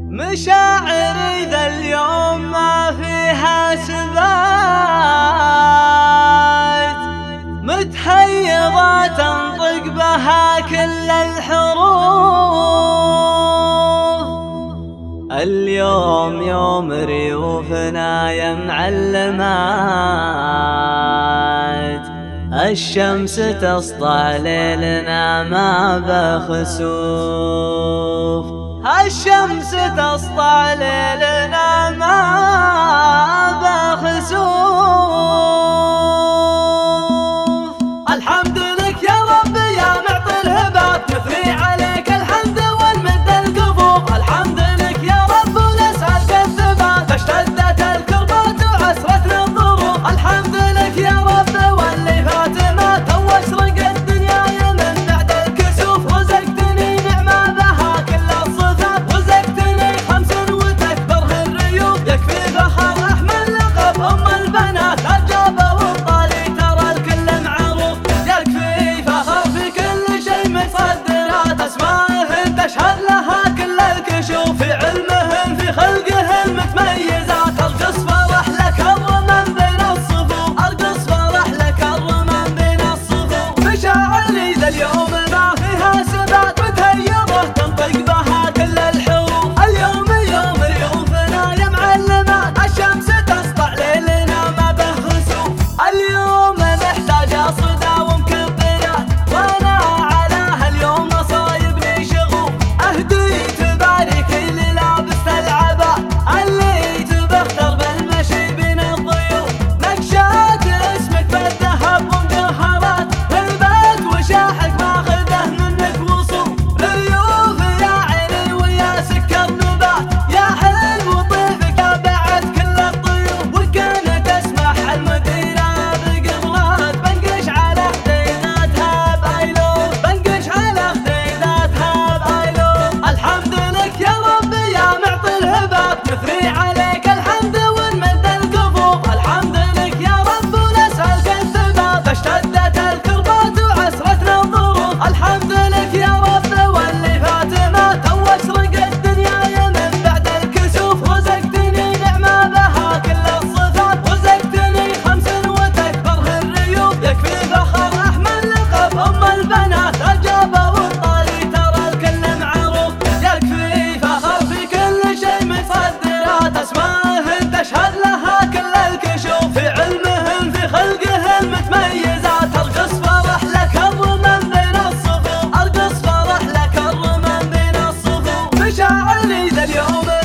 مشاعري ذا اليوم ما فيها ثبات، متحيضة تنطق بها كل الحروف. اليوم يوم ريوفنا يا معلمات، الشمس تسطع ليلنا ما بخسوف. الشمس تسطع ليلنا ما بخسوف. الحمد لك يا رب يا معطي الهبات، نثني عليك الحمد ونمد الكفوف. الحمد لك يا رب ونسألك الثبات، اشتدت الكربات وعسرتنا الظروف. الحمد لك يا رب واللي فات ما توسرق الدنيا من بعد الكسوف. رزقتني نعمة بها كل الصفات، رزقتني خمس وتكبره الريوف. يكفي فخر احمل لقب ام البنات، الجابه والطالي ترى الكل معروف. يكفي فخر في كل شيء متصدرات، اسمائهن تشهد لها كل الكشوف. في علمهن في خلقهن متميزات، ارقص فرح لك الرمم بين الصفوف. ارقص فرح لك الرمم بين الصفوف. مشاعري ذا اليوم ما فيها ثبات، متهيضة تنطق بها كل الحروف. اليوم يوم ريوفنا يا معلمات، الشمس تسطع ليلنا ما به خسوف. اليوم محتاجة صدى ومكبرات، وانا على هاليوم مصايبني شغوف. اهدي تبارك اللي لابس العباء، اللي تبختر بالمشي بين الضيوف. نقشات اسمك بالذهب ومجوهرات، البيت وشاحك ماخذه منك وصوف. ريوف يا عيني ويا سكر نبات، يا حلو وطيفك بعد كل الضيوف. وكانت تسمح المديرة بقمرات، بنقش على خديناتها بايلوف. بنقش على خديناتها بايلوف. الحمد لك يا رب يا معطي الهبات، نثني عليك الحمد ونمد الكفوف. الحمد لك يا رب ونسألك الثبات، اشتدت الكربات وعسرتنا الظروف. الحمد لك يا رب واللي فات ما توسرق الدنيا من بعد الكسوف. رزقتني نعمة بها كل الصفات، رزقتني خمس وتكبره الريوف. يكفي فخر احمل لقب ام البنات، الجابه والطالي ترى الكل معروف. يكفي فخر في كل شيء متصدرات، اسمائهن تشهد لها كل الكشوف. في علمهن في خلقهن متميزات، ارقص فرح لك الرمم بين الصفوف. ارقص فرح لك الرمم بين الصفوف. مشاعري ذا اليوم